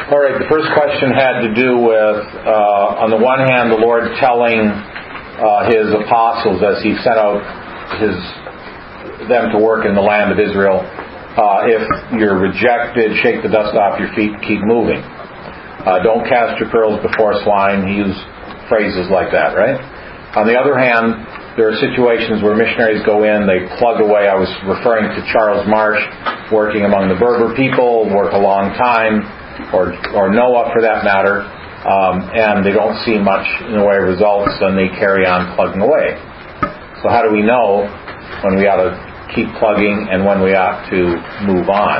All right, the first question had to do with, on the one hand, the Lord telling His apostles as He sent out them to work in the land of Israel, if you're rejected, shake the dust off your feet and keep moving. Don't cast your pearls before swine. He used phrases like that, right? On the other hand, there are situations where missionaries go in, they plug away. I was referring to Charles Marsh, working among the Berber people, work a long time, or Noah for that matter, and they don't see much in the way of results, and they carry on plugging away. So how do we know when we ought to keep plugging and when we ought to move on?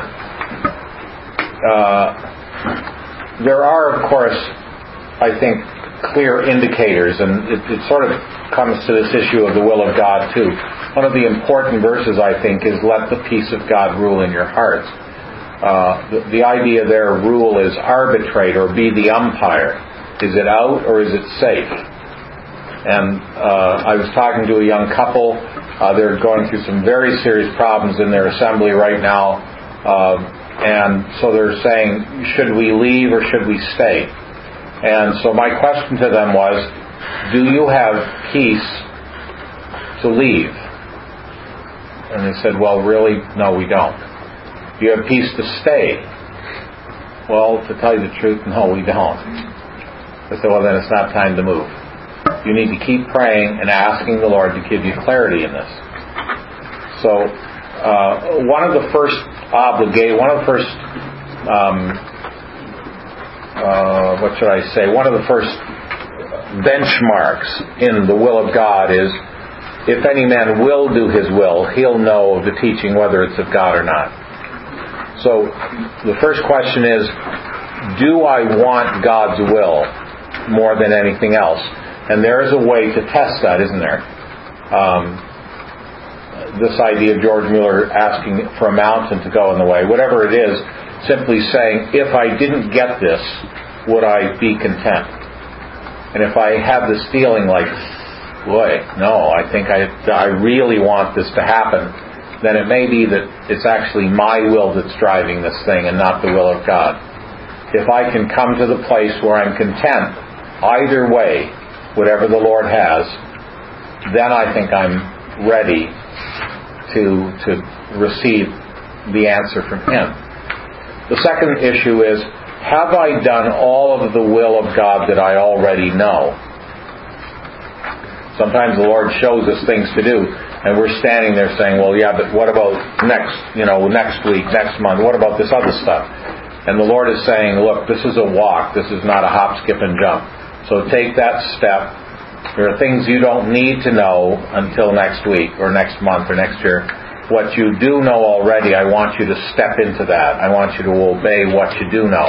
There are, of course, I think, clear indicators, and it sort of comes to this issue of the will of God too. One of the important verses, I think, is let the peace of God rule in your hearts. The idea there, rule, is arbitrate or be the umpire. Is it out or is it safe? And I was talking to a young couple. They're going through some very serious problems in their assembly right now. And so they're saying, should we leave or should we stay? And so my question to them was, do you have peace to leave? And they said, well, really, no, we don't. Do you have peace to stay? Well, to tell you the truth, no, we don't. I said, well, then it's not time to move. You need to keep praying and asking the Lord to give you clarity in this. So, one of the first benchmarks in the will of God is, if any man will do his will, he'll know of the teaching whether it's of God or not. So the first question is, do I want God's will more than anything else? And there is a way to test that, isn't there? This idea of George Mueller asking for a mountain to go in the way, whatever it is, simply saying, if I didn't get this, would I be content? And if I have this feeling like, boy, no, I think I really want this to happen, then it may be that it's actually my will that's driving this thing and not the will of God. If I can come to the place where I'm content, either way, whatever the Lord has, then I think I'm ready to receive the answer from Him. The second issue is, have I done all of the will of God that I already know? Sometimes the Lord shows us things to do, and we're standing there saying, well, yeah, but what about next week, next month? What about this other stuff? And the Lord is saying, look, this is a walk. This is not a hop, skip, and jump. So take that step. There are things you don't need to know until next week or next month or next year. What you do know already, I want you to step into that. I want you to obey what you do know.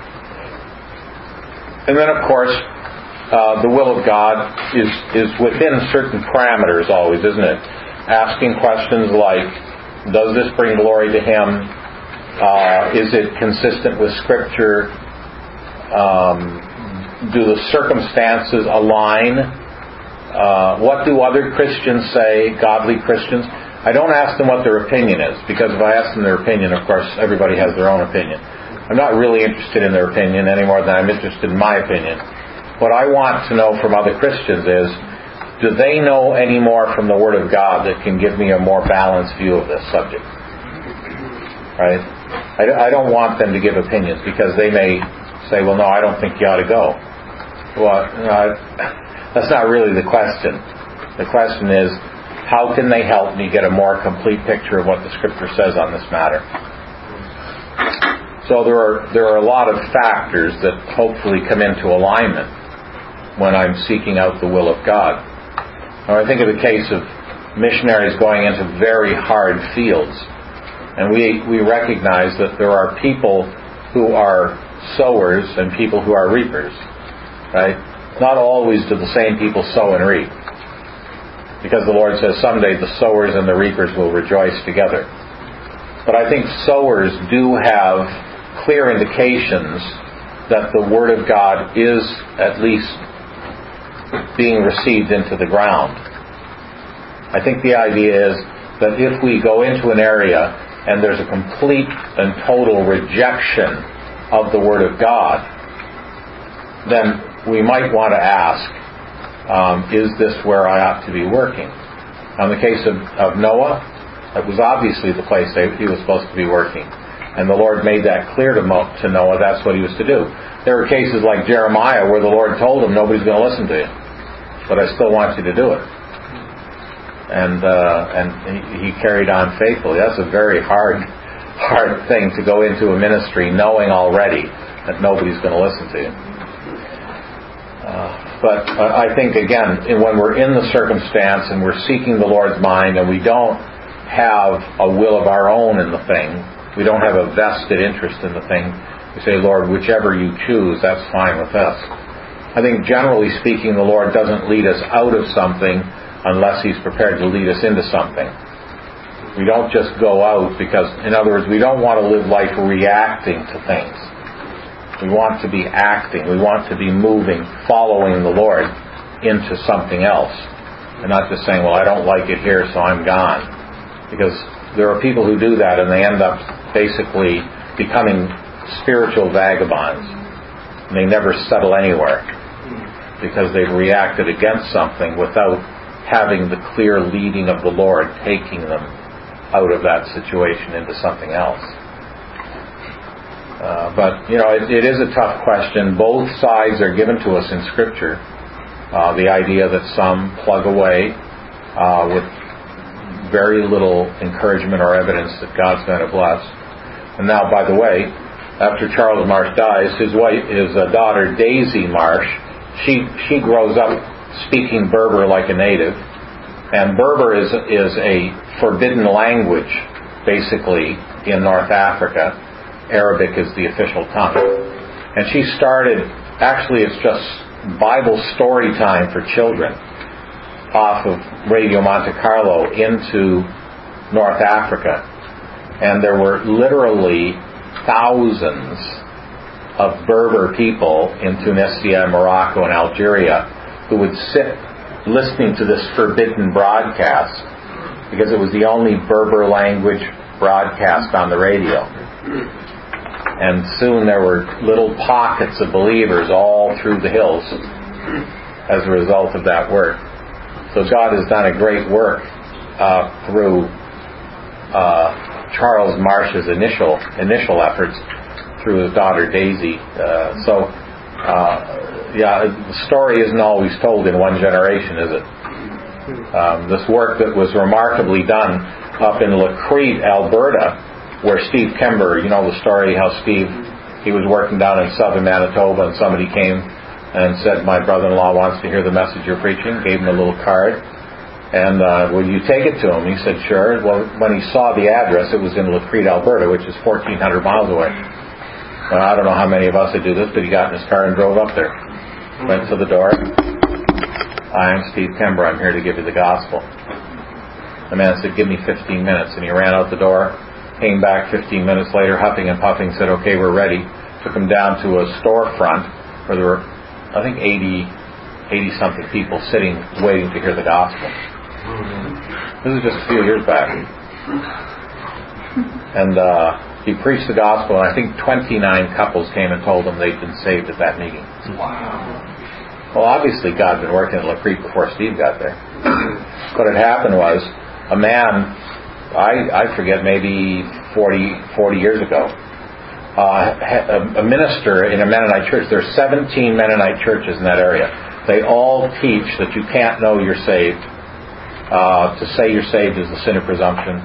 And then, of course, the will of God is within certain parameters always, isn't it? Asking questions like, does this bring glory to Him? Is it consistent with Scripture? Do the circumstances align? What do other Christians say, godly Christians? I don't ask them what their opinion is, because if I ask them their opinion, of course, everybody has their own opinion. I'm not really interested in their opinion any more than I'm interested in my opinion. What I want to know from other Christians is, do they know any more from the Word of God that can give me a more balanced view of this subject? Right? I don't want them to give opinions, because they may say, well, no, I don't think you ought to go. Well, that's not really the question. The question is, how can they help me get a more complete picture of what the Scripture says on this matter? So there are a lot of factors that hopefully come into alignment when I'm seeking out the will of God. Now, I think of the case of missionaries going into very hard fields, and we recognize that there are people who are sowers and people who are reapers, right? Not always do the same people sow and reap, because the Lord says someday the sowers and the reapers will rejoice together. But I think sowers do have clear indications that the Word of God is at least being received into the ground. I think the idea is that if we go into an area and there's a complete and total rejection of the Word of God, then we might want to ask, is this where I ought to be working? In the case of Noah, it was obviously the place he was supposed to be working. And the Lord made that clear to Noah, that's what he was to do. There were cases like Jeremiah where the Lord told him, nobody's going to listen to you, but I still want you to do it. And he carried on faithfully. That's a very hard thing to go into a ministry knowing already that nobody's going to listen to you. But I think, again, when we're in the circumstance and we're seeking the Lord's mind and we don't have a will of our own in the thing, we don't have a vested interest in the thing, we say, Lord, whichever you choose, that's fine with us. I think generally speaking, the Lord doesn't lead us out of something unless He's prepared to lead us into something. We don't just go out because, in other words, we don't want to live life reacting to things. We want to be acting. We want to be moving, following the Lord into something else. And not just saying, well, I don't like it here, so I'm gone. Because there are people who do that and they end up basically becoming spiritual vagabonds. And they never settle anywhere because they've reacted against something without having the clear leading of the Lord taking them out of that situation into something else. But it is a tough question. Both sides are given to us in Scripture. The idea that some plug away with very little encouragement or evidence that God's going to bless. And now, by the way, after Charles Marsh dies, his daughter Daisy Marsh, she grows up speaking Berber like a native. And Berber is a forbidden language, basically, in North Africa. Arabic is the official tongue. And she started, actually it's just Bible story time for children off of Radio Monte Carlo into North Africa. And there were literally thousands of Berber people in Tunisia, Morocco, and Algeria who would sit listening to this forbidden broadcast because it was the only Berber language broadcast on the radio. And soon there were little pockets of believers all through the hills as a result of that work. So God has done a great work through Charles Marsh's initial efforts through his daughter Daisy. The story isn't always told in one generation, is it? This work that was remarkably done up in Lacrete, Alberta, where Steve Kember, you know the story how he was working down in southern Manitoba and somebody came and said, my brother-in-law wants to hear the message you're preaching, gave him a little card, and will you take it to him? He said, sure. Well, when he saw the address, it was in Lacrete, Alberta, which is 1,400 miles away. Well, I don't know how many of us would do this, but he got in his car and drove up there. Went to the door. I'm Steve Kember. I'm here to give you the gospel. The man said, give me 15 minutes. And he ran out the door, came back 15 minutes later, huffing and puffing, said, okay, we're ready. Took him down to a storefront where there were, I think, 80-something people sitting, waiting to hear the gospel. This is just a few years back. And he preached the gospel, and I think 29 couples came and told him they'd been saved at that meeting. Wow. Well, obviously God had been working at Lacrete before Steve got there. What had happened was, a man, I forget, maybe 40 years ago, a minister in a Mennonite church. There are 17 Mennonite churches in that area. They all teach that you can't know you're saved. To say you're saved is the sin of presumption.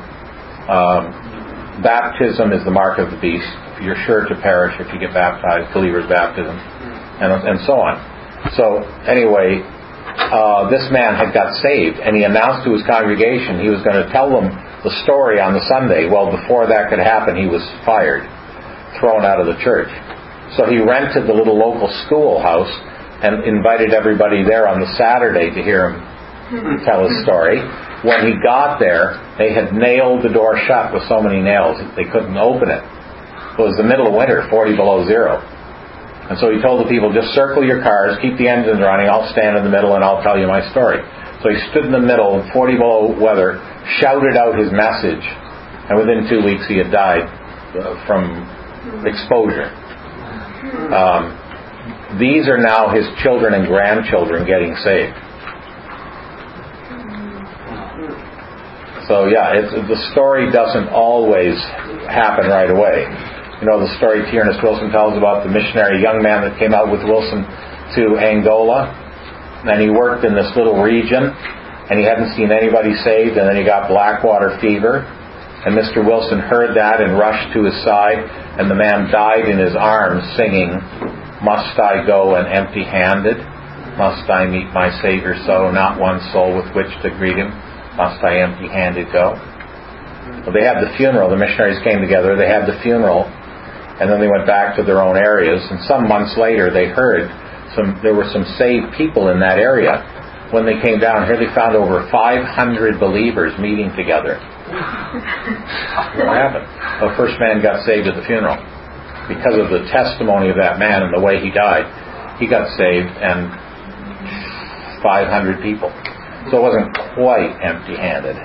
Baptism is the mark of the beast. You're sure to perish if you get baptized, believer's baptism, and so on. So anyway, this man had got saved, and he announced to his congregation he was going to tell them the story on the Sunday. Well, before that could happen, he was fired, thrown out of the church. So he rented the little local schoolhouse and invited everybody there on the Saturday to hear him tell his story. When he got there, they had nailed the door shut with so many nails they couldn't open it. It was the middle of winter, 40 below zero. And so he told the people, just circle your cars, keep the engines running, I'll stand in the middle and I'll tell you my story. So he stood in the middle, 40 below weather, shouted out his message, and within 2 weeks he had died from exposure. These are now his children and grandchildren getting saved. So the story doesn't always happen right away. You know the story Tiernas Wilson tells about the missionary young man that came out with Wilson to Angola, and he worked in this little region, and he hadn't seen anybody saved, and then he got blackwater fever, and Mr. Wilson heard that and rushed to his side, and the man died in his arms singing, "Must I go and empty-handed? Must I meet my Savior so? Not one soul with which to greet him. Must I empty-handed go?" Well, they had the funeral. The missionaries came together. They had the funeral, and then they went back to their own areas. And some months later, they heard there were some saved people in that area. When they came down here, they found over 500 believers meeting together. What happened? The first man got saved at the funeral. Because of the testimony of that man and the way he died, he got saved, and 500 people. So it wasn't quite empty-handed.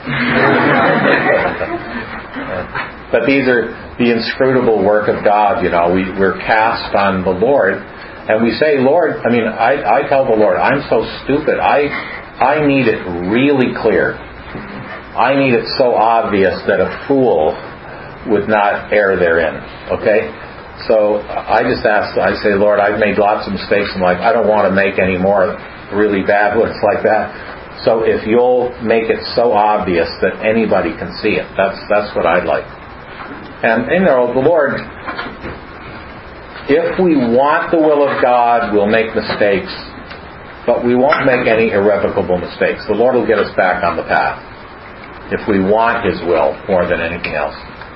But these are the inscrutable work of God. We're cast on the Lord, and we say, Lord, I tell the Lord, I'm so stupid. I need it really clear. I need it so obvious that a fool would not err therein. Okay? So I just say, Lord, I've made lots of mistakes in life. I don't want to make any more really bad ones like that. So if you'll make it so obvious that anybody can see it, that's what I'd like. And the Lord, if we want the will of God, we'll make mistakes, but we won't make any irrevocable mistakes. The Lord will get us back on the path if we want His will more than anything else.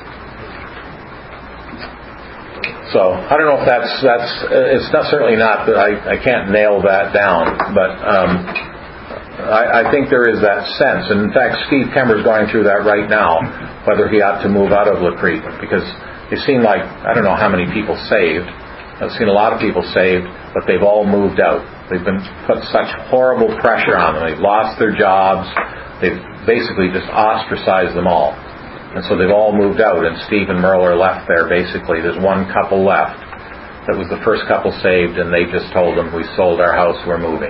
So I don't know if that's it's not, certainly not that I can't nail that down, but I think there is that sense. And in fact, Steve Kemmer's going through that right now, whether he ought to move out of La Crete, because it seemed like, I don't know how many people saved. I've seen a lot of people saved, but they've all moved out. They've been put such horrible pressure on them. They've lost their jobs. They've basically just ostracized them all. And so they've all moved out, and Steve and Merle are left there basically. There's one couple left that was the first couple saved, and they just told them, we sold our house, we're moving.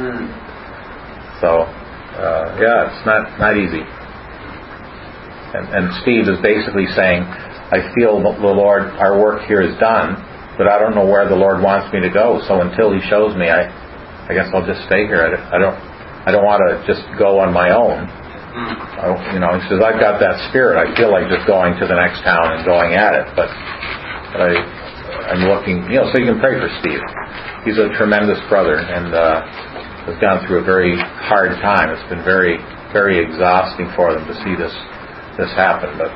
So, it's not easy. And Steve is basically saying, I feel the Lord, our work here is done, but I don't know where the Lord wants me to go. So until He shows me, I guess I'll just stay here. I don't want to just go on my own. He says, I've got that spirit. I feel like just going to the next town and going at it. But I'm looking, so you can pray for Steve. He's a tremendous brother, and has gone through a very hard time. It's been very, very exhausting for them to see this happen. But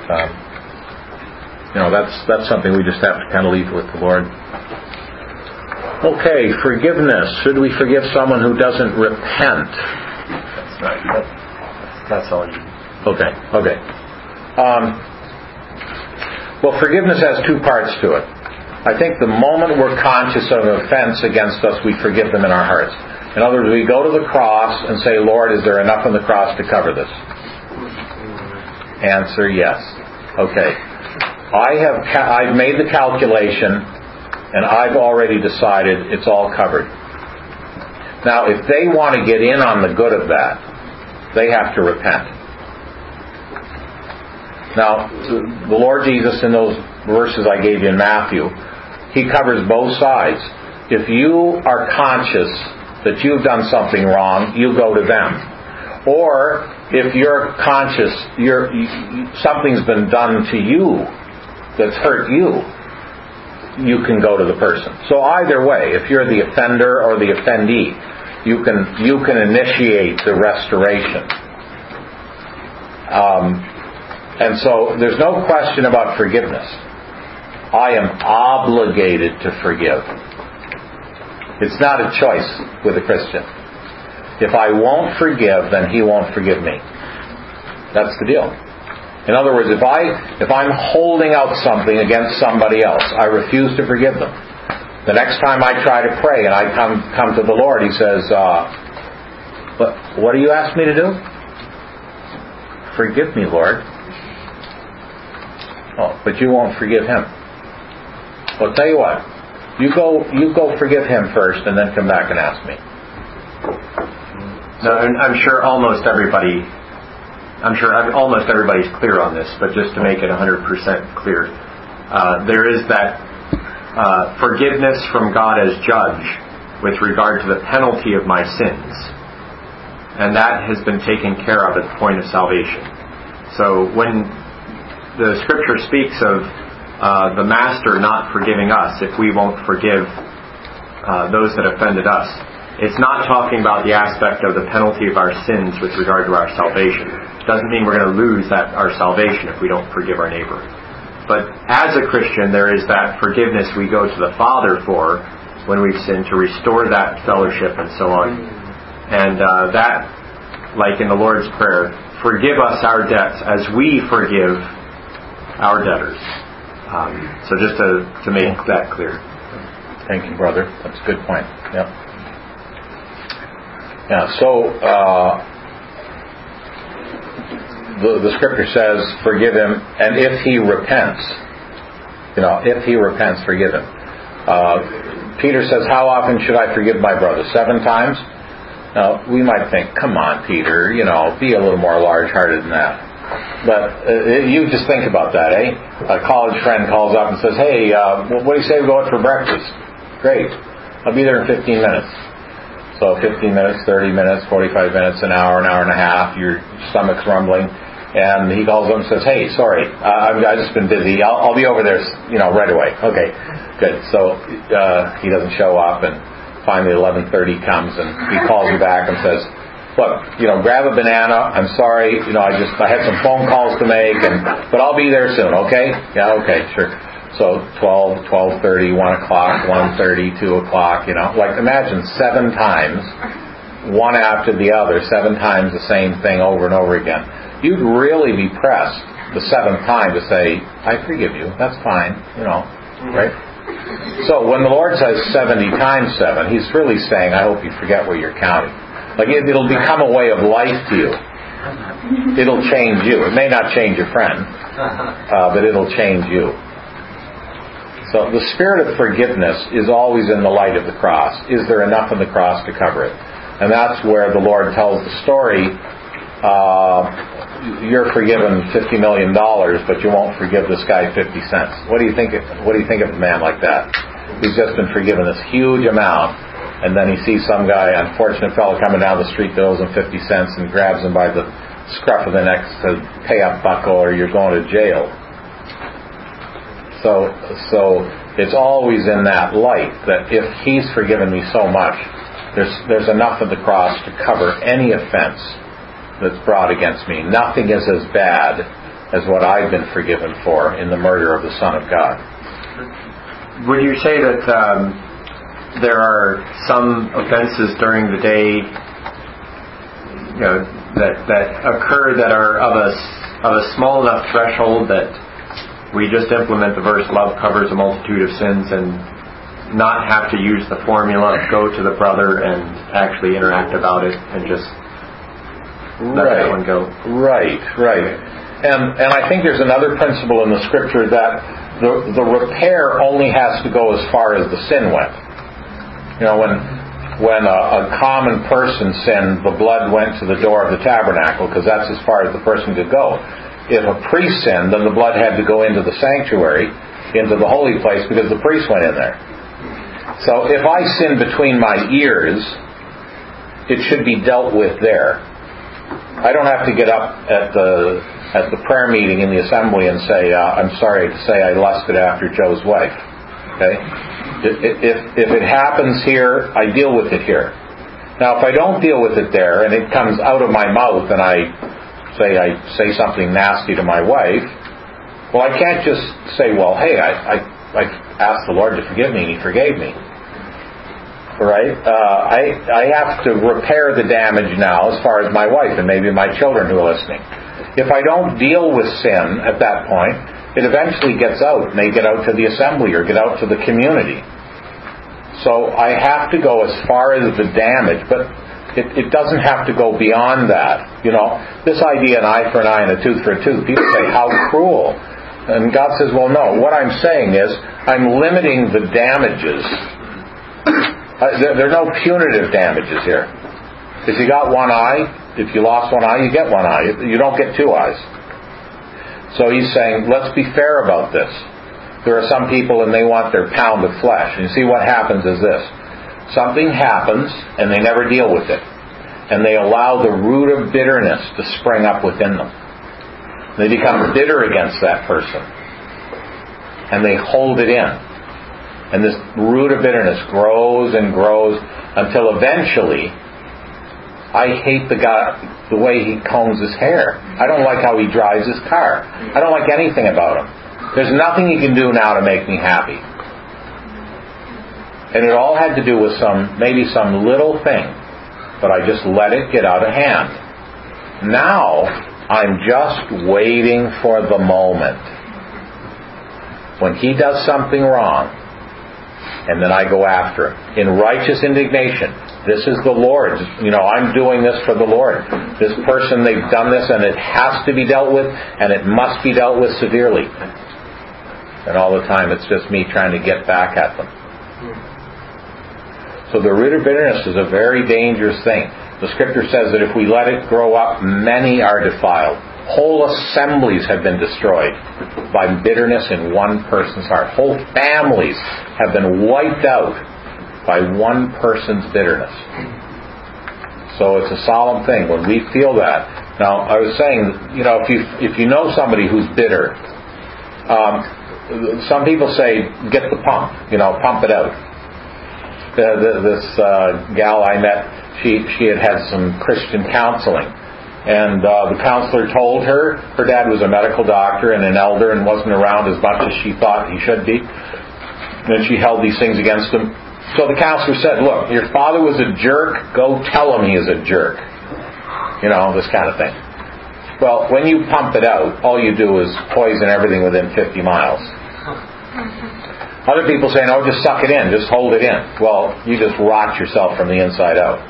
that's something we just have to kind of leave with the Lord. Okay, forgiveness. Should we forgive someone who doesn't repent? That's right. That's all you. Okay. Well, forgiveness has two parts to it. I think the moment we're conscious of an offense against us, we forgive them in our hearts. In other words, we go to the cross and say, Lord, is there enough on the cross to cover this? Answer, yes. Okay. I've made the calculation, and I've already decided it's all covered. Now, if they want to get in on the good of that, they have to repent. Now, the Lord Jesus, in those verses I gave you in Matthew, He covers both sides. If you are conscious that you've done something wrong, you go to them. Or if you're conscious something's been done to you that's hurt you, you can go to the person. So either way, if you're the offender or the offendee, you can initiate the restoration. And so there's no question about forgiveness. I am obligated to forgive. It's not a choice with a Christian. If I won't forgive, then He won't forgive me. That's the deal. In other words, if I'm holding out something against somebody else, I refuse to forgive them. The next time I try to pray and I come to the Lord, He says, what do you ask me to do? Forgive me, Lord. Oh, but you won't forgive him. Well, tell you what. You go forgive him first, and then come back and ask me. No, I'm sure almost everybody's clear on this, but just to make it 100% clear, there is that forgiveness from God as judge with regard to the penalty of my sins. And that has been taken care of at the point of salvation. So when the Scripture speaks of the Master not forgiving us if we won't forgive those that offended us, it's not talking about the aspect of the penalty of our sins with regard to our salvation. It doesn't mean we're going to lose our salvation if we don't forgive our neighbor. But as a Christian, there is that forgiveness we go to the Father for when we've sinned, to restore that fellowship and so on. And that, like in the Lord's Prayer, forgive us our debts as we forgive our debtors. So just to make that clear. Thank you, brother. That's a good point. Yep. Yeah, so the Scripture says, forgive him, and if he repents, forgive him. Peter says, how often should I forgive my brother? 7 times? Now, we might think, come on, Peter, be a little more large-hearted than that. But you just think about that, eh? A college friend calls up and says, hey, what do you say we go out for breakfast? Great. I'll be there in 15 minutes. So 15 minutes, 30 minutes, 45 minutes, an hour and a half, your stomach's rumbling. And he calls up and says, hey, sorry, I've just been busy. I'll be over there, right away. Okay, good. So he doesn't show up, and finally 11:30 comes, and he calls you back and says, look, grab a banana. I'm sorry, I had some phone calls to make, but I'll be there soon, okay? Yeah, okay, sure. So 12, 12:30, 1 o'clock, 1:30, 2 o'clock, imagine 7 times, one after the other, 7 times the same thing over and over again. You'd really be pressed the 7th time to say, I forgive you, that's fine, right? So when the Lord says 70 times 7, He's really saying, I hope you forget what you're counting. Like it'll become a way of life to you. It'll change you. It may not change your friend, but it'll change you. So the spirit of forgiveness is always in the light of the cross. Is there enough in the cross to cover it? And that's where the Lord tells the story, you're forgiven $50 million, but you won't forgive this guy 50 cents. What do you think of a man like that? He's just been forgiven this huge amount, and then he sees some guy, unfortunate fellow, coming down the street, bills him 50 cents, and grabs him by the scruff of the neck, says, pay up, bucko, or you're going to jail. So it's always in that light that if He's forgiven me so much, there's enough of the cross to cover any offense that's brought against me. Nothing is as bad as what I've been forgiven for in the murder of the Son of God. Would you say that there are some offenses during the day that occur that are of a small enough threshold that we just implement the verse, love covers a multitude of sins, and not have to use the formula, go to the brother and actually interact about it and just let that one go? Right. And I think there's another principle in the Scripture that the repair only has to go as far as the sin went. When a common person sinned, the blood went to the door of the tabernacle because that's as far as the person could go. If a priest sinned, then the blood had to go into the sanctuary, into the holy place, because the priest went in there. So if I sin between my ears, it should be dealt with there. I don't have to get up at the prayer meeting in the assembly and say, I'm sorry to say I lusted after Joe's wife. Okay? If it happens here, I deal with it here. Now, if I don't deal with it there and it comes out of my mouth and I say something nasty to my wife, well, I can't just say, well, hey, I asked the Lord to forgive me and He forgave me. Right? I have to repair the damage now as far as my wife and maybe my children who are listening. If I don't deal with sin at that point, it eventually gets out. It may get out to the assembly or get out to the community. So I have to go as far as the damage, but it doesn't have to go beyond that. This idea, an eye for an eye and a tooth for a tooth, people say, how cruel. And God says, well, no. What I'm saying is, I'm limiting the damages. There are no punitive damages here. If you got one eye, if you lost one eye, you get one eye. You don't get two eyes. So he's saying, let's be fair about this. There are some people and they want their pound of flesh. And you see what happens is this. Something happens and they never deal with it. And they allow the root of bitterness to spring up within them. They become bitter against that person. And they hold it in. And this root of bitterness grows and grows until eventually, I hate the way he combs his hair. I don't like how he drives his car. I don't like anything about him. There's nothing he can do now to make me happy. And it all had to do with maybe some little thing, but I just let it get out of hand. Now, I'm just waiting for the moment when he does something wrong, and then I go after him in righteous indignation. This is the Lord's. I'm doing this for the Lord. This person, they've done this, and it has to be dealt with, and it must be dealt with severely. And all the time, it's just me trying to get back at them. So the root of bitterness is a very dangerous thing. The Scripture says that if we let it grow up, many are defiled. Whole assemblies have been destroyed by bitterness in one person's heart. Whole families have been wiped out by one person's bitterness. So it's a solemn thing when we feel that. Now, I was saying, if you know somebody who's bitter, some people say, get the pump, pump it out. This gal I met, she had some Christian counseling. And the counselor told her dad was a medical doctor and an elder and wasn't around as much as she thought he should be. And she held these things against him. So the counselor said, look, your father was a jerk. Go tell him he is a jerk. This kind of thing. Well, when you pump it out, all you do is poison everything within 50 miles. Other people say, no, just suck it in. Just hold it in. Well, you just rot yourself from the inside out.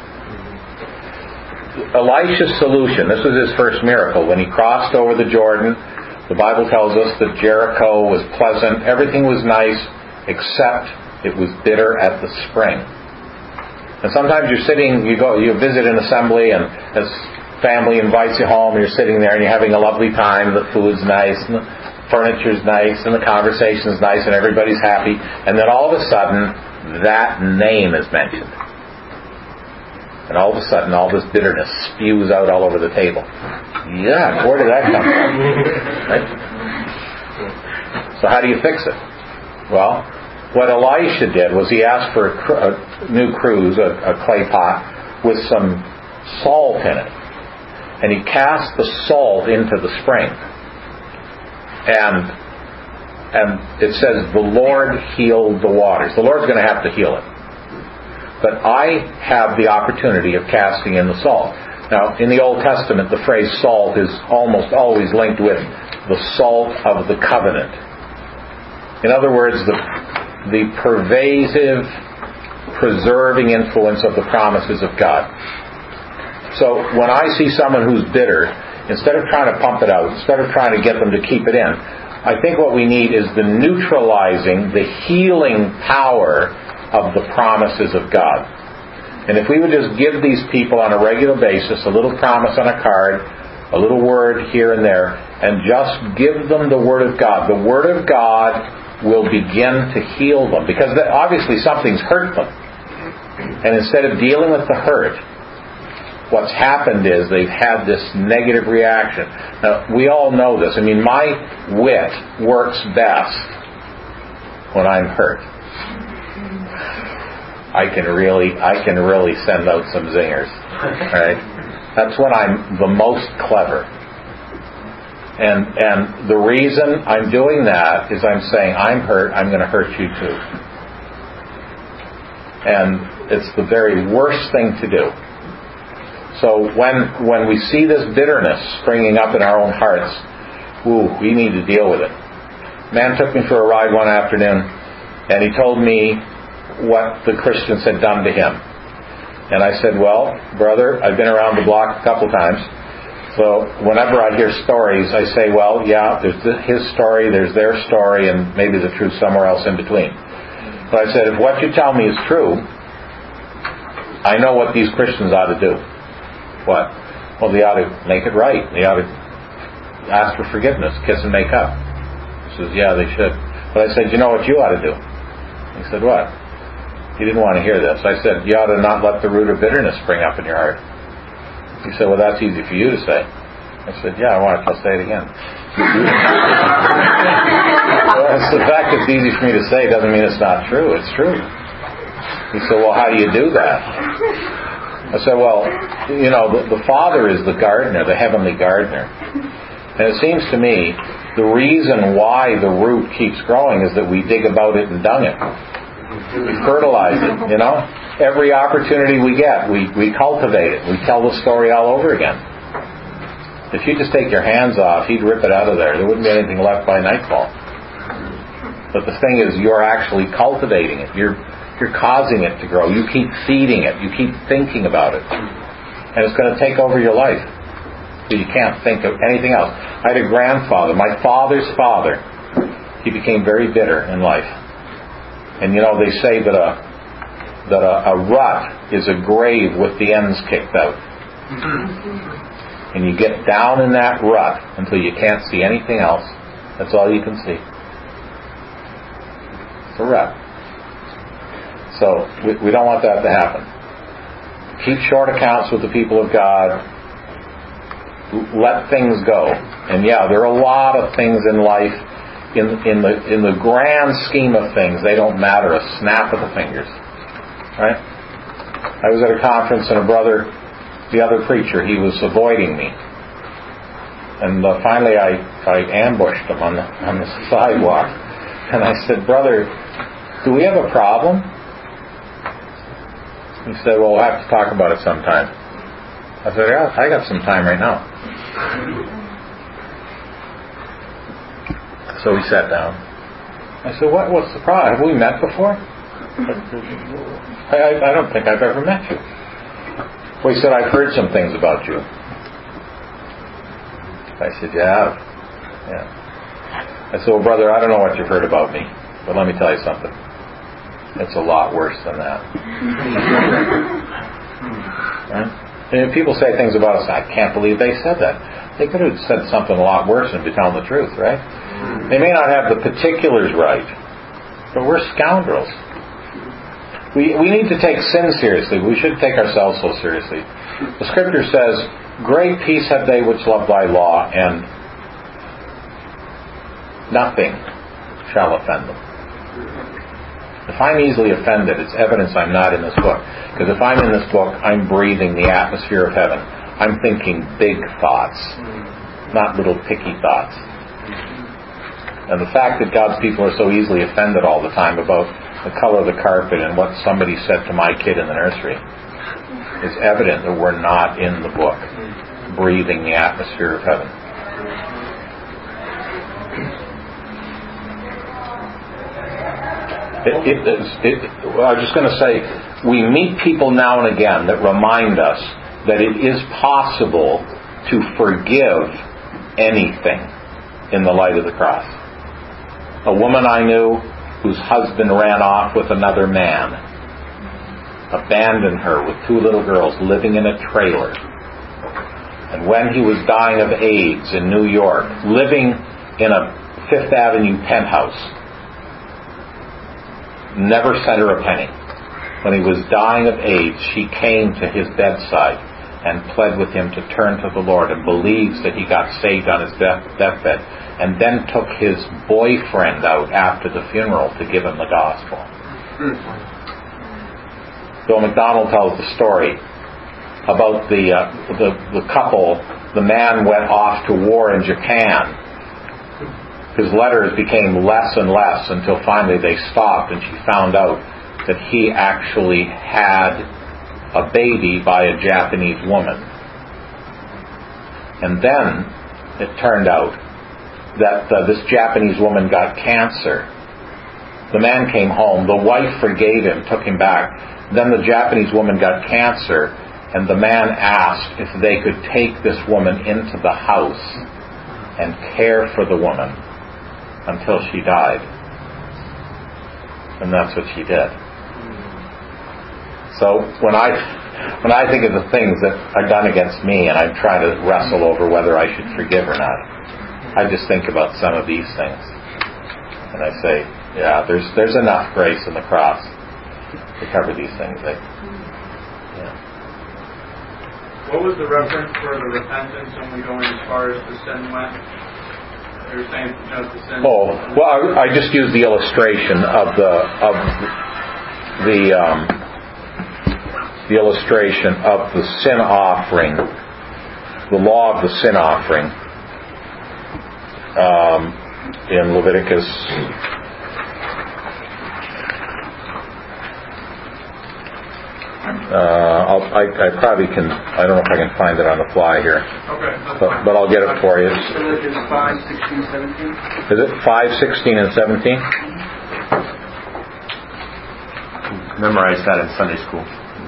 Elisha's solution, this was his first miracle. When he crossed over the Jordan, the Bible tells us that Jericho was pleasant. Everything was nice, except it was bitter at the spring. And sometimes you visit an assembly, and this family invites you home, and you're sitting there, and you're having a lovely time. The food's nice, and the furniture's nice, and the conversation's nice, and everybody's happy. And then all of a sudden, that name is mentioned. And all of a sudden, all this bitterness spews out all over the table. Yeah, where did that come from? Right? So how do you fix it? Well, what Elisha did was he asked for a new cruse, a clay pot, with some salt in it. And he cast the salt into the spring. And it says, the Lord healed the waters. The Lord's going to have to heal it. But I have the opportunity of casting in the salt. Now, in the Old Testament, the phrase salt is almost always linked with the salt of the covenant. In other words, the pervasive, preserving influence of the promises of God. So when I see someone who's bitter, instead of trying to pump it out, instead of trying to get them to keep it in, I think what we need is the neutralizing, the healing power of the promises of God. And if we would just give these people on a regular basis a little promise on a card, a little word here and there, and just give them the Word of God, the Word of God will begin to heal them. Because obviously something's hurt them. And instead of dealing with the hurt, what's happened is they've had this negative reaction. Now, we all know this. I mean, my wit works best when I'm hurt. I can really send out some zingers. Right? That's when I'm the most clever. And the reason I'm doing that is I'm saying, I'm hurt, I'm going to hurt you too. And it's the very worst thing to do. So when we see this bitterness springing up in our own hearts, we need to deal with it. A man took me for a ride one afternoon, and he told me what the Christians had done to him. And I said, well, brother, I've been around the block a couple times. So whenever I hear stories, I say, well, yeah, there's his story, there's their story, and maybe the truth somewhere else in between. But I said, if what you tell me is true, I know what these Christians ought to do. What? Well, they ought to make it right. They ought to ask for forgiveness, kiss and make up. He says, yeah, they should. But I said, you know what you ought to do? He said, what? He didn't want to hear this. I said, you ought to not let the root of bitterness spring up in your heart. He said, well, that's easy for you to say. I said, yeah, I want to say it again. Well, the fact it's easy for me to say doesn't mean it's not true. It's true. He said, well, how do you do that? I said, well, you know, the Father is the gardener, the heavenly gardener. And it seems to me the reason why the root keeps growing is that we dig about it and dung it. We fertilize it, you know. Every opportunity we get, we cultivate it. We tell the story all over again. If you just take your hands off, he'd rip it out of there. There wouldn't be anything left by nightfall. But the thing is, you're actually cultivating it. You're causing it to grow. You keep feeding it. You keep thinking about it. And it's going to take over your life. So you can't think of anything else. I had a grandfather, my father's father. He became very bitter in life. And you know, they say that a rut is a grave with the ends kicked out. And you get down in that rut until you can't see anything else. That's all you can see. It's a rut. So we don't want that to happen. Keep short accounts with the people of God. Let things go. And yeah, there are a lot of things in life. In the grand scheme of things, they don't matter a snap of the fingers. Right? I was at a conference and a brother, the other preacher, he was avoiding me. And finally I ambushed him on the sidewalk. And I said, brother, do we have a problem? He said, well, we'll have to talk about it sometime. I said, yeah, I got some time right now. So we sat down. I said, what's the problem? Have we met before? I don't think I've ever met you. Well, he said, I've heard some things about you. I said, you have? Yeah. I said, well, brother, I don't know what you've heard about me, but let me tell you something. It's a lot worse than that. Right? And if people say things about us, I can't believe they said that. They could have said something a lot worse and be telling the truth, right? They may not have the particulars right, but we're scoundrels. We need to take sin seriously. We shouldn't take ourselves so seriously. The Scripture says, great peace have they which love thy law, and nothing shall offend them. If I'm easily offended, it's evidence I'm not in this book. Because if I'm in this book, I'm breathing the atmosphere of heaven. I'm thinking big thoughts, not little picky thoughts. And the fact that God's people are so easily offended all the time about the color of the carpet and what somebody said to my kid in the nursery is evident that we're not in the book, breathing the atmosphere of heaven. I was just going to say, we meet people now and again that remind us that it is possible to forgive anything in the light of the cross. A woman I knew whose husband ran off with another man, abandoned her with 2 little girls living in a trailer. And when he was dying of AIDS in New York, living in a Fifth Avenue penthouse, never sent her a penny. When he was dying of AIDS, she came to his bedside and pled with him to turn to the Lord, and believes that he got saved on his deathbed, and then took his boyfriend out after the funeral to give him the gospel. Bill McDonald tells the story about the couple. The man went off to war in Japan. His letters became less and less until finally they stopped, and she found out that he actually had a baby by a Japanese woman. And then it turned out that this Japanese woman got cancer. The man came home. The wife forgave him, took him back. Then the Japanese woman got cancer, And the man asked if they could take this woman into the house and care for the woman until she died. And that's what she did. So when I think of the things that are done against me and I try to wrestle over whether I should forgive or not, I just think about some of these things. And I say, yeah, there's enough grace in the cross to cover these things. What was the reference for the repentance only going as far as the sin went? You're saying just the sin. Oh, well, I just used the illustration of the illustration of the sin offering, the law of the sin offering in Leviticus. I probably can. I don't know if I can find it on the fly here. Okay. But I'll get it for you. Leviticus 5:16, 17. Is it 5:16 and 17? Memorize that in Sunday school.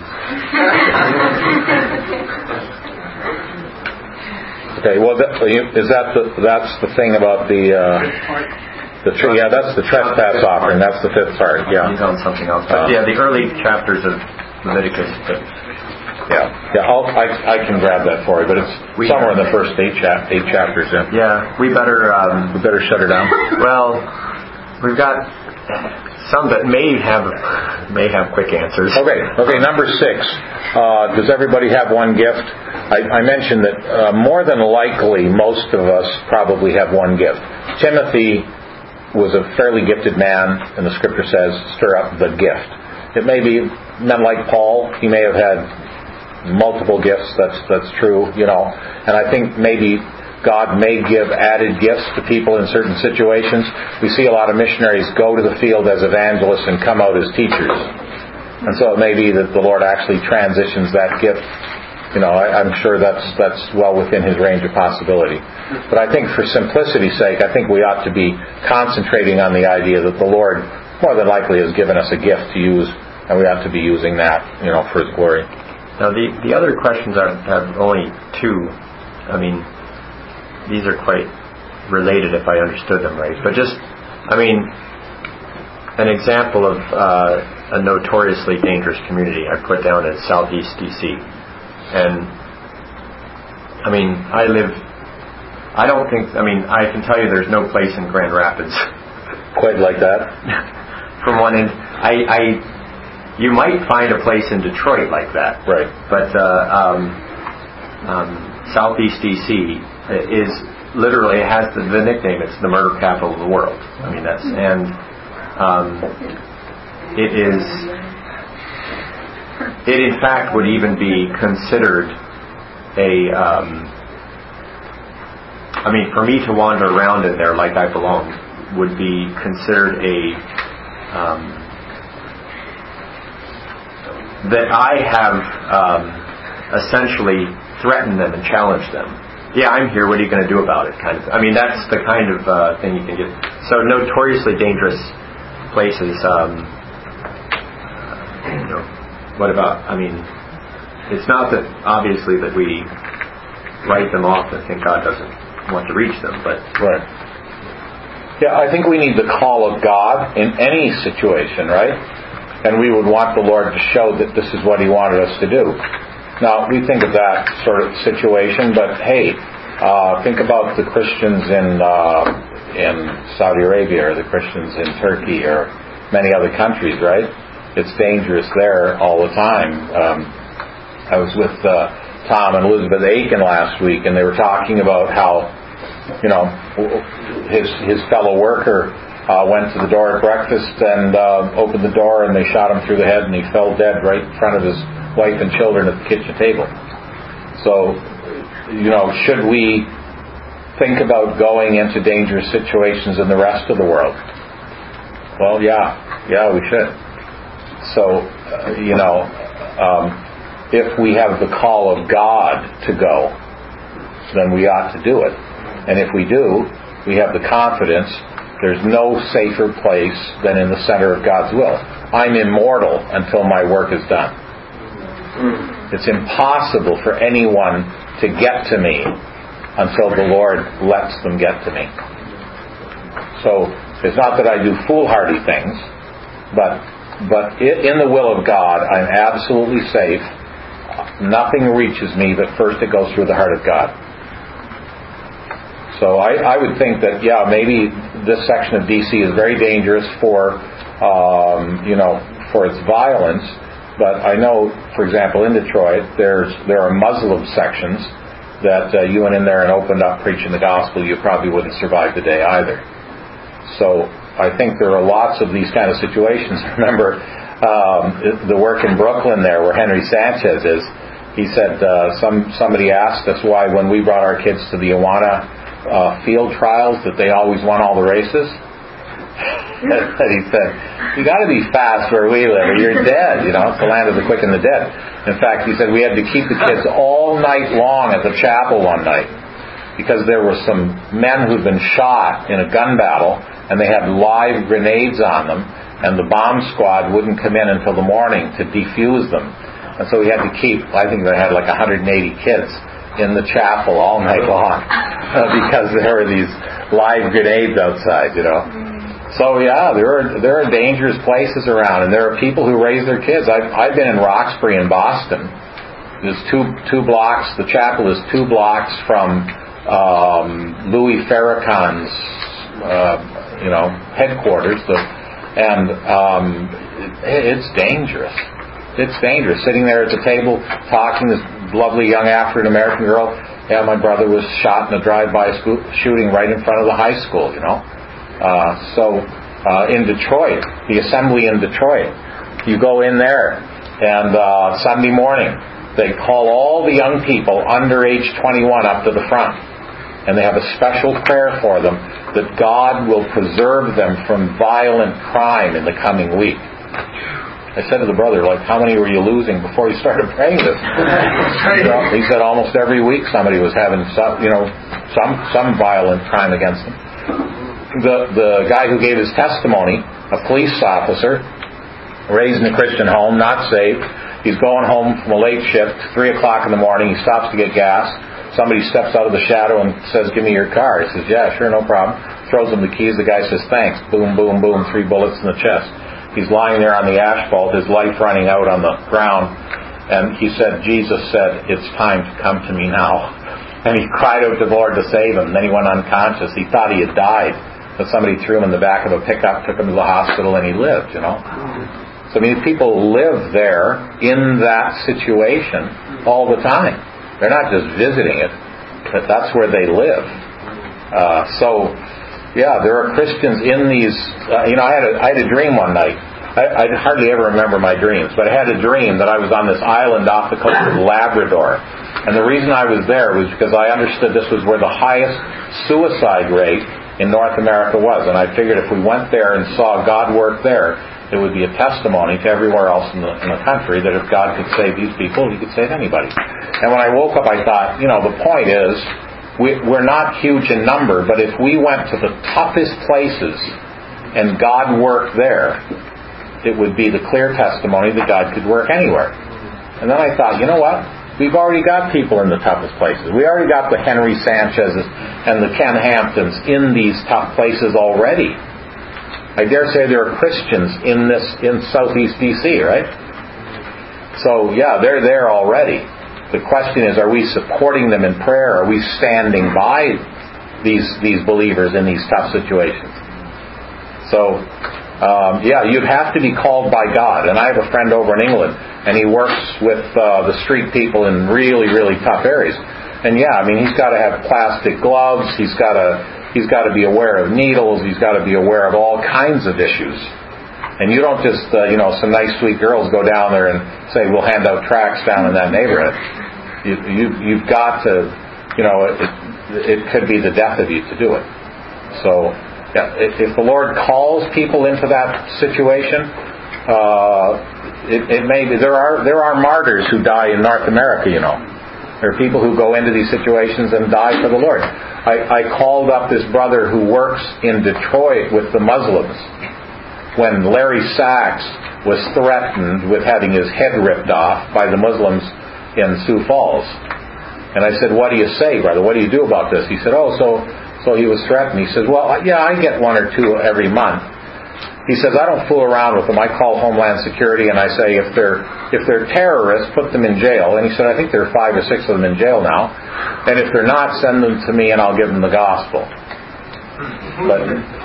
Okay. Well, that's the thing about that's the trespass offering. That's the fifth part. Yeah. He's on something else. But the early chapters of Leviticus. Yeah. I can grab that for you, but it's somewhere in the first eight chapters. Yeah. We better shut her down. Well, we've got some that may have quick answers. Okay. Number 6. Does everybody have one gift? I mentioned that more than likely most of us probably have one gift. Timothy was a fairly gifted man, and the Scripture says, "Stir up the gift." It may be men like Paul. He may have had multiple gifts. That's true, And I think maybe God may give added gifts to people in certain situations. We see a lot of missionaries go to the field as evangelists and come out as teachers. And so it may be that the Lord actually transitions that gift. I'm sure that's well within His range of possibility. But I think for simplicity's sake, I think we ought to be concentrating on the idea that the Lord more than likely has given us a gift to use, and we ought to be using that, for His glory. Now the other questions have only two. I mean, these are quite related if I understood them right. But an example of a notoriously dangerous community I put down as Southeast DC. And, I can tell you there's no place in Grand Rapids quite like that. From one end, you might find a place in Detroit like that. Right. But Southeast DC is literally, it has the nickname, it's the murder capital of the world. It in fact would even be considered for me to wander around in there like I belong would be considered that I have essentially threatened them and challenged them. Yeah, I'm here, what are you going to do about it? That's the kind of thing you can get. So notoriously dangerous places, what about, it's not that obviously that we write them off and think God doesn't want to reach them, but... Right. Yeah, I think we need the call of God in any situation, right? And we would want the Lord to show that this is what He wanted us to do. Now, we think of that sort of situation, but hey, think about the Christians in Saudi Arabia or the Christians in Turkey or many other countries, right? It's dangerous there all the time. I was with Tom and Elizabeth Aiken last week, and they were talking about how, his fellow worker went to the door at breakfast and opened the door, and they shot him through the head, and he fell dead right in front of his wife and children at the kitchen table. So, should we think about going into dangerous situations in the rest of the world? Well, yeah, we should. So, if we have the call of God to go, then we ought to do it. And if we do, we have the confidence there's no safer place than in the center of God's will. I'm immortal until my work is done. It's impossible for anyone to get to me until the Lord lets them get to me. So it's not that I do foolhardy things, but in the will of God, I'm absolutely safe. Nothing reaches me, but first it goes through the heart of God. So I would think that, maybe this section of D.C. is very dangerous for its violence. But I know, for example, in Detroit, there are Muslim sections that you went in there and opened up preaching the gospel, you probably wouldn't survive the day either. So I think there are lots of these kind of situations. Remember the work in Brooklyn there where Henry Sanchez is. He said somebody asked us why when we brought our kids to the Awana field trials that they always won all the races. And he said, you got to be fast where we live or you're dead. It's the land of the quick and the dead. In fact, he said we had to keep the kids all night long at the chapel one night because there were some men who'd been shot in a gun battle and they had live grenades on them, and the bomb squad wouldn't come in until the morning to defuse them. And so we had to keep, I think they had like 180 kids in the chapel all night long because there were these live grenades outside, So there are dangerous places around, and there are people who raise their kids. I've been in Roxbury in Boston. There's two blocks. The chapel is 2 blocks from Louis Farrakhan's headquarters, and it's dangerous. It's dangerous sitting there at the table talking. This lovely young African American girl. Yeah, my brother was shot in a drive-by shooting right in front of the high school. So in Detroit, the assembly in Detroit, you go in there, and Sunday morning they call all the young people under age 21 up to the front, and they have a special prayer for them that God will preserve them from violent crime in the coming week. I said to the brother, how many were you losing before you started praying this? He said almost every week somebody was having some violent crime against them. The guy who gave his testimony, a police officer, raised in a Christian home, not saved. He's going home from a late shift, 3 o'clock in the morning. He stops to get gas. Somebody steps out of the shadow and says, give me your car. He says, yeah, sure, no problem. Throws him the keys. The guy says, thanks. Boom, boom, boom, 3 bullets in the chest. He's lying there on the asphalt, his life running out on the ground. And he said, Jesus said, it's time to come to me now. And he cried out to the Lord to save him. Then he went unconscious. He thought he had died. But somebody threw him in the back of a pickup, took him to the hospital, and he lived, So, people live there in that situation all the time. They're not just visiting it, but that's where they live. There are Christians in these... I had a dream one night. I hardly ever remember my dreams, but I had a dream that I was on this island off the coast of Labrador. And the reason I was there was because I understood this was where the highest suicide rate in North America was. And I figured if we went there and saw God work there, it would be a testimony to everywhere else in the country that if God could save these people, He could save anybody. And when I woke up, I thought, the point is, we're not huge in number, but if we went to the toughest places and God worked there, it would be the clear testimony that God could work anywhere. And then I thought, you know what? We've already got people in the toughest places. We already got the Henry Sanchez's and the Ken Hamptons in these tough places already. I dare say there are Christians in Southeast D.C., right? So, they're there already. The question is, are we supporting them in prayer? Are we standing by these believers in these tough situations? So, you'd have to be called by God. And I have a friend over in England, and he works with the street people in really, really tough areas. And he's got to have plastic gloves. He's got to be aware of needles. He's got to be aware of all kinds of issues. And you don't just, some nice sweet girls go down there and say, we'll hand out tracts down in that neighborhood. You've got to, it could be the death of you to do it. So, if the Lord calls people into that situation, it may be. There are martyrs who die in North America, There are people who go into these situations and die for the Lord. I called up this brother who works in Detroit with the Muslims when Larry Sachs was threatened with having his head ripped off by the Muslims in Sioux Falls. And I said, what do you say, brother? What do you do about this? He said, so he was threatened. He said, well, yeah, I get one or two every month. He says, I don't fool around with them. I call Homeland Security and I say, if they're terrorists, put them in jail. And he said, I think there are 5 or 6 of them in jail now. And if they're not, send them to me and I'll give them the gospel. But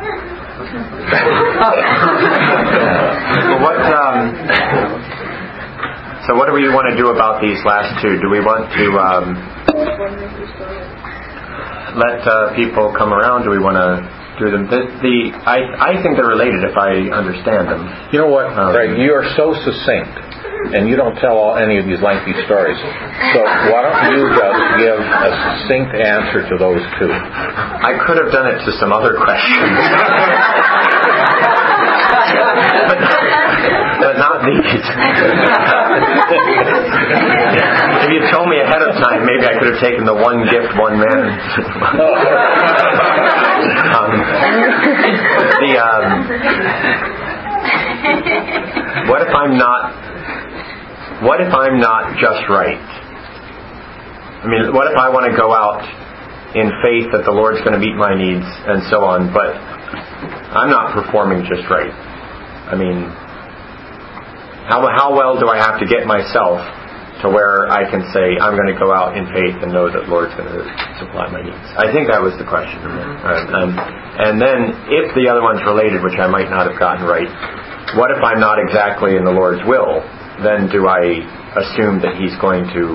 so what do we want to do about these last two? Do we want to let people come around? Do we want to do them? I think they're related if I understand them. You know what, Greg? You are so succinct, and you don't tell any of these lengthy stories. So why don't you just give a succinct answer to those two? I could have done it to some other questions. But not these. If you told me ahead of time, maybe I could have taken the one gift, one man. What if I'm not just right? I mean, what if I want to go out in faith that the Lord's going to meet my needs and so on, but I'm not performing just right? I mean, how well do I have to get myself to where I can say I'm going to go out in faith and know that the Lord's going to supply my needs? I think that was the question. And then if the other one's related, which I might not have gotten right, what if I'm not exactly in the Lord's will? Then do I assume that He's going to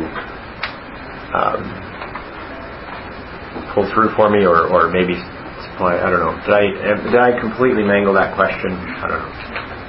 pull through for me or maybe supply? I don't know. Did I completely mangle that question? I don't know.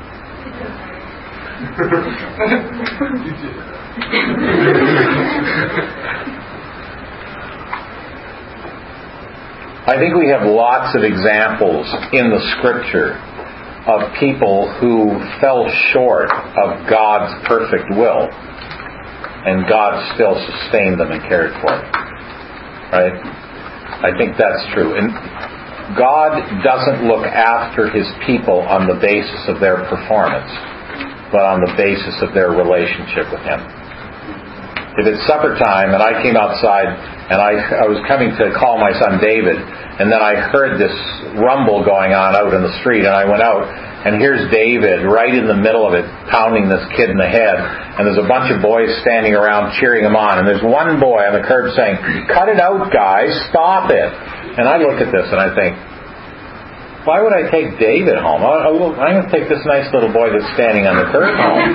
I think we have lots of examples in the Scripture of people who fell short of God's perfect will, and God still sustained them and cared for them. Right? I think that's true. And God doesn't look after His people on the basis of their performance, but on the basis of their relationship with Him. If it's supper time and I came outside and I was coming to call my son David, and then I heard this rumble going on out in the street, and I went out, and here's David right in the middle of it, pounding this kid in the head, and there's a bunch of boys standing around cheering him on, and there's one boy on the curb saying, "Cut it out, guys, stop it." And I look at this and I think, why would I take David home? I'm going to take this nice little boy that's standing on the curb home.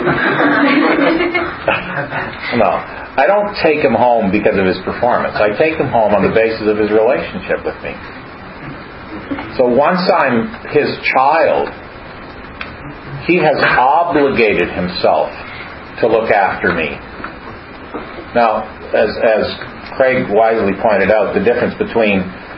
No, I don't take him home because of his performance. I take him home on the basis of his relationship with me. So once I'm his child, he has obligated himself to look after me. Now, as Craig wisely pointed out, the difference between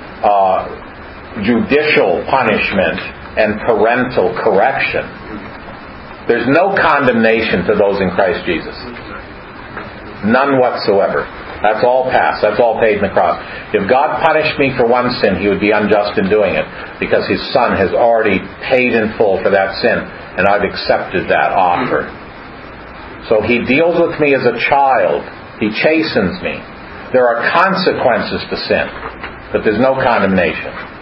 judicial punishment and parental correction. There's no condemnation to those in Christ Jesus. None whatsoever. That's all past. That's all paid in the cross. If God punished me for one sin, He would be unjust in doing it, because His Son has already paid in full for that sin, and I've accepted that offer. So He deals with me as a child. He chastens me. There are consequences to sin, but there's no condemnation.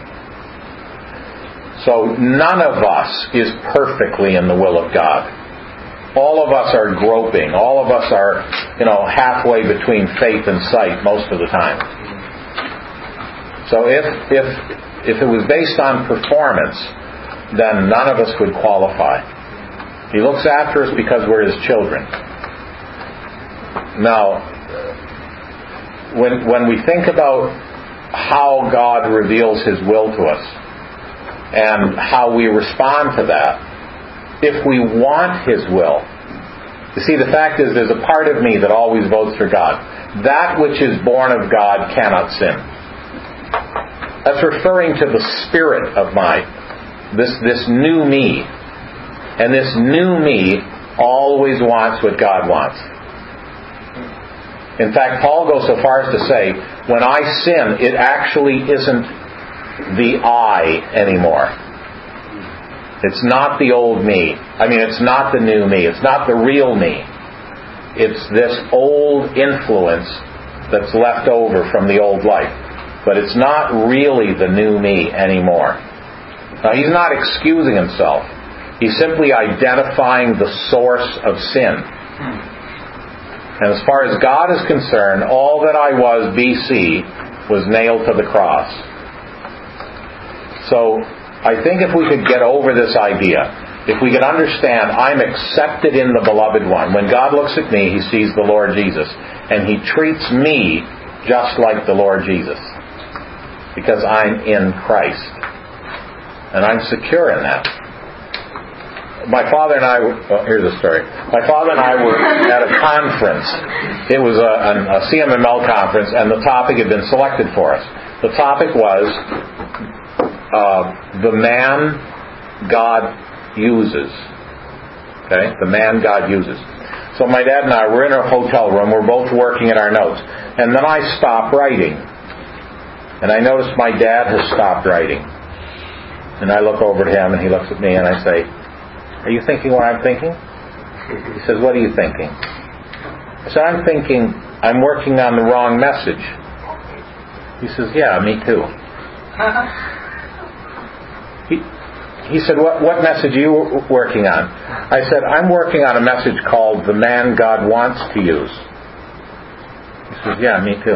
So none of us is perfectly in the will of God. All of us are groping. All of us are, halfway between faith and sight most of the time. So if it was based on performance, then none of us would qualify. He looks after us because we're His children. Now, when we think about how God reveals His will to us, and how we respond to that, if we want His will. You see, the fact is, there's a part of me that always votes for God. That which is born of God cannot sin. That's referring to the spirit of this new me. And this new me always wants what God wants. In fact, Paul goes so far as to say, when I sin, it actually isn't the I anymore. It's not the old me. It's not the new me. It's not the real me. It's this old influence that's left over from the old life. But it's not really the new me anymore. Now, he's not excusing himself. He's simply identifying the source of sin. And as far as God is concerned, all that I was BC was nailed to the cross. So, I think if we could get over this idea, if we could understand I'm accepted in the Beloved One. When God looks at me, He sees the Lord Jesus. And He treats me just like the Lord Jesus. Because I'm in Christ. And I'm secure in that. My father and I, here's a story. My father and I were at a conference. It was a CMML conference, and the topic had been selected for us. The topic was the man God uses. Okay? The man God uses. So my dad and I were in a hotel room. We're both working at our notes. And then I stopped writing. And I noticed my dad has stopped writing. And I look over at him and he looks at me and I say, "Are you thinking what I'm thinking?" He says, "What are you thinking?" I said, "I'm thinking I'm working on the wrong message." He says, "Yeah, me too." He said, what message are you working on? I said, "I'm working on a message called The Man God Wants to Use." He says, "Yeah, me too."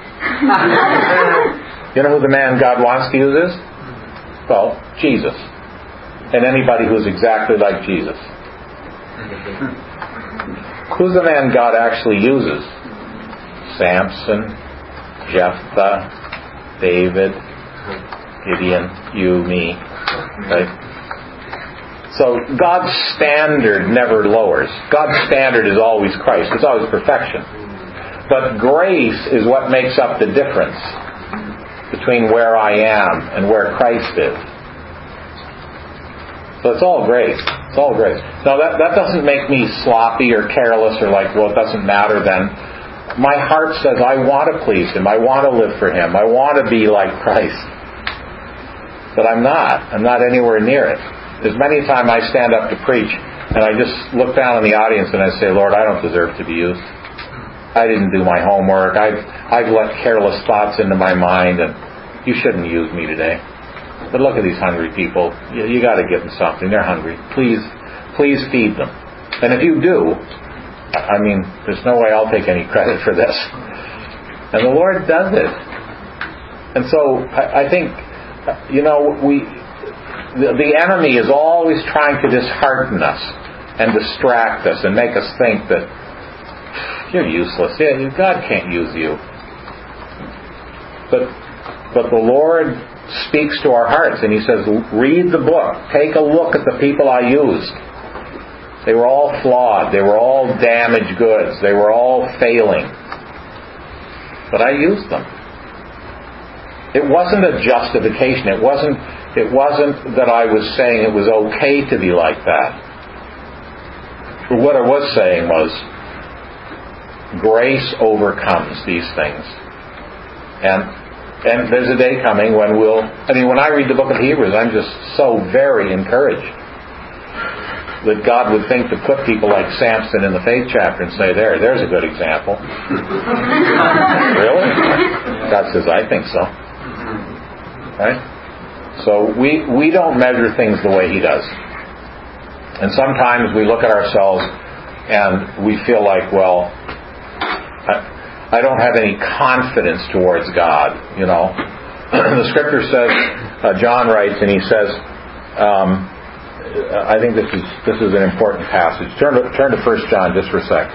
You know who the man God wants to use is? Well, Jesus. And anybody who's exactly like Jesus. Who's the man God actually uses? Samson, Jephthah, David, Gideon, you, me. Right? So God's standard never lowers. God's standard is always Christ. It's always perfection. But grace is what makes up the difference between where I am and where Christ is. So it's all grace. It's all grace. Now that doesn't make me sloppy or careless or like, well, it doesn't matter then. My heart says I want to please Him. I want to live for Him. I want to be like Christ. But I'm not. I'm not anywhere near it. There's many times I stand up to preach and I just look down on the audience and I say, "Lord, I don't deserve to be used. I didn't do my homework. I've let careless thoughts into my mind, and you shouldn't use me today. But look at these hungry people. You got to give them something. They're hungry. Please feed them." And if you do, I mean, there's no way I'll take any credit for this. And the Lord does it. And so I think, the enemy is always trying to dishearten us and distract us and make us think that you're useless. Yeah, God can't use you. But the Lord speaks to our hearts and He says, "Read the book. Take a look at the people I used. They were all flawed. They were all damaged goods. They were all failing. But I used them." It wasn't a justification. It wasn't that I was saying it was okay to be like that. What I was saying was, grace overcomes these things. And there's a day coming when when I read the book of Hebrews, I'm just so very encouraged that God would think to put people like Samson in the faith chapter and say, there's a good example. Really? God says, "I think so." Right? So we don't measure things the way He does. And sometimes we look at ourselves and we feel like, well, I don't have any confidence towards God, The Scripture says, John writes, and he says, I think this is an important passage. Turn to 1 John just for a sec.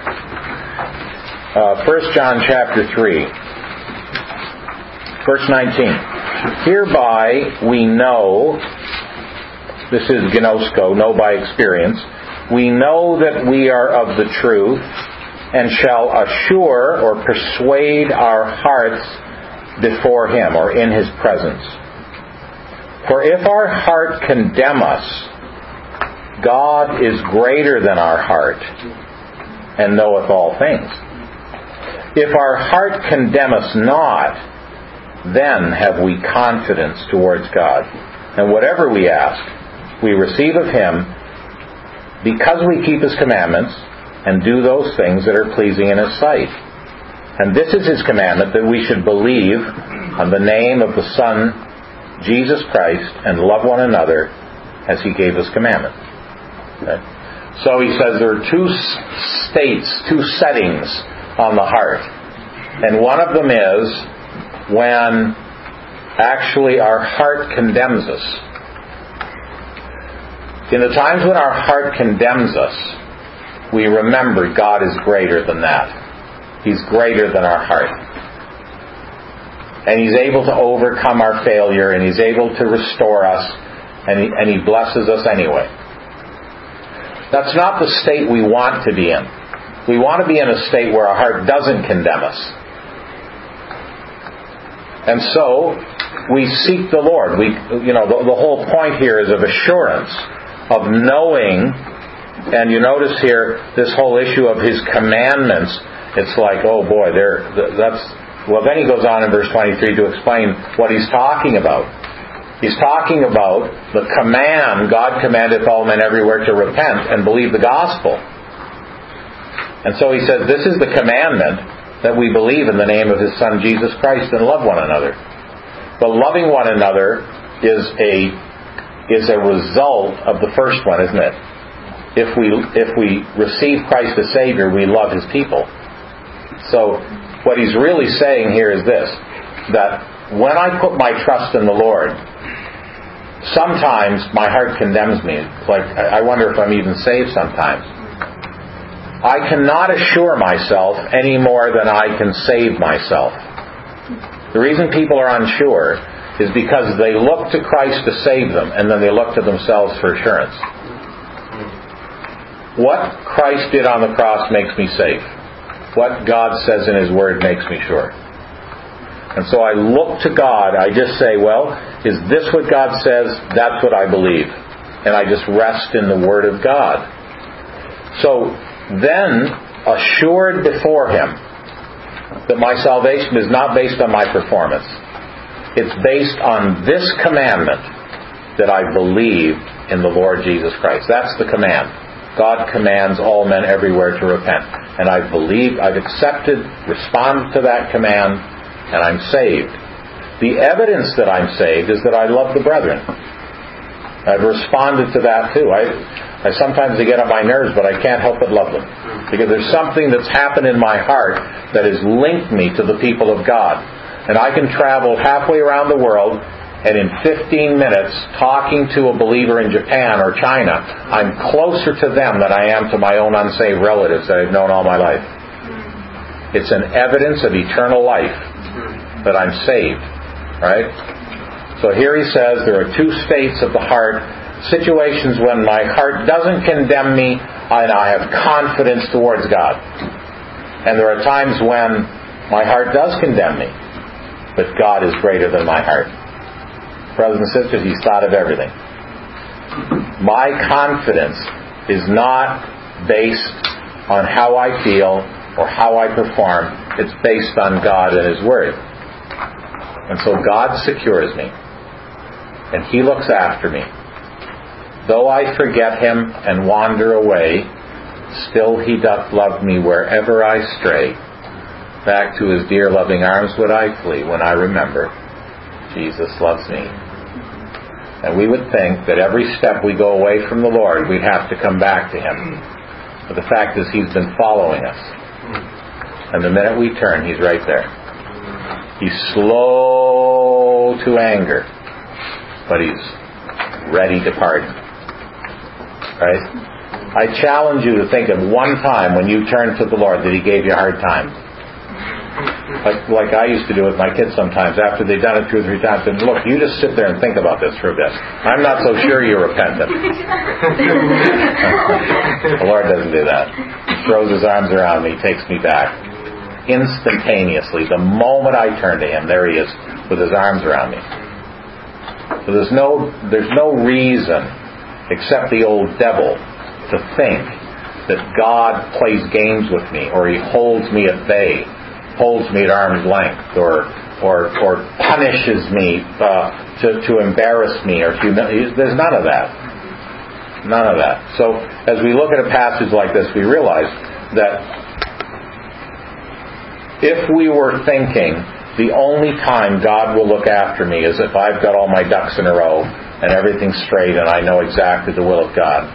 1 John chapter 3, verse 19. "Hereby we know," this is gnosko, know by experience, "we know that we are of the truth, and shall assure or persuade our hearts before Him," or in His presence. "For if our heart condemn us, God is greater than our heart, and knoweth all things. If our heart condemn us not, then have we confidence towards God. And whatever we ask, we receive of Him, because we keep His commandments and do those things that are pleasing in His sight. And this is His commandment, that we should believe on the name of the Son, Jesus Christ, and love one another as He gave us commandment. Okay? So he says there are two states, two settings on the heart. And one of them is when actually our heart condemns us. In the times when our heart condemns us, we remember God is greater than that. He's greater than our heart. And He's able to overcome our failure, and He's able to restore us, and He blesses us anyway. That's not the state we want to be in. We want to be in a state where our heart doesn't condemn us. And so, we seek the Lord. The whole point here is of assurance, of knowing, and you notice here, this whole issue of His commandments, it's like, oh boy, then he goes on in verse 23 to explain what he's talking about. He's talking about the command, God commandeth all men everywhere to repent and believe the gospel. And so he says, this is the commandment, that we believe in the name of His Son Jesus Christ and love one another. But loving one another is a result of the first one, isn't it? If we receive Christ as Savior, we love His people. So what he's really saying here is this, that when I put my trust in the Lord, sometimes my heart condemns me. Like, I wonder if I'm even saved sometimes. I cannot assure myself any more than I can save myself. The reason people are unsure is because they look to Christ to save them, and then they look to themselves for assurance. What Christ did on the cross makes me safe. What God says in His Word makes me sure. And so I look to God. I just say, well, is this what God says? That's what I believe. And I just rest in the Word of God. So then, assured before Him that my salvation is not based on my performance. It's based on this commandment, that I believe in the Lord Jesus Christ. That's the command. God commands all men everywhere to repent. And I've believed, I've accepted, responded to that command, and I'm saved. The evidence that I'm saved is that I love the brethren. I've responded to that too. I sometimes get on my nerves, but I can't help but love them. Because there's something that's happened in my heart that has linked me to the people of God. And I can travel halfway around the world, and in 15 minutes, talking to a believer in Japan or China, I'm closer to them than I am to my own unsaved relatives that I've known all my life. It's an evidence of eternal life that I'm saved. Right? So here he says there are two states of the heart, situations when my heart doesn't condemn me and I have confidence towards God. And there are times when my heart does condemn me, but God is greater than my heart. Brothers and sisters, He's thought of everything. My confidence is not based on how I feel or how I perform. It's based on God and His Word. And so God secures me. And He looks after me. Though I forget Him and wander away, still He doth love me wherever I stray. Back to His dear loving arms would I flee when I remember Jesus loves me. And we would think that every step we go away from the Lord, we'd have to come back to Him. But the fact is, He's been following us. And the minute we turn, He's right there. He's slow to anger, but He's ready to pardon. Right? I challenge you to think of one time when you turned to the Lord that He gave you a hard time. Like I used to do with my kids sometimes. After they've done it 2 or 3 times, and look, you just sit there and think about this for a bit. I'm not so sure you're repentant. The Lord doesn't do that. He throws His arms around me, takes me back. Instantaneously, the moment I turn to Him, there He is with His arms around me. So there's no reason, except the old devil, to think that God plays games with me, or He holds me at bay, holds me at arm's length, or punishes me to embarrass me or humiliate. There's none of that. None of that. So as we look at a passage like this, we realize that if we were thinking the only time God will look after me is if I've got all my ducks in a row and everything's straight and I know exactly the will of God,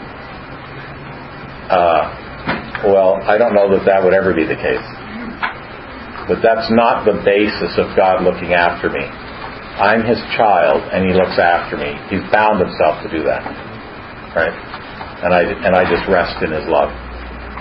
well, I don't know that that would ever be the case. But that's not the basis of God looking after me. I'm His child, and He looks after me. He's bound Himself to do that, right? And I just rest in His love.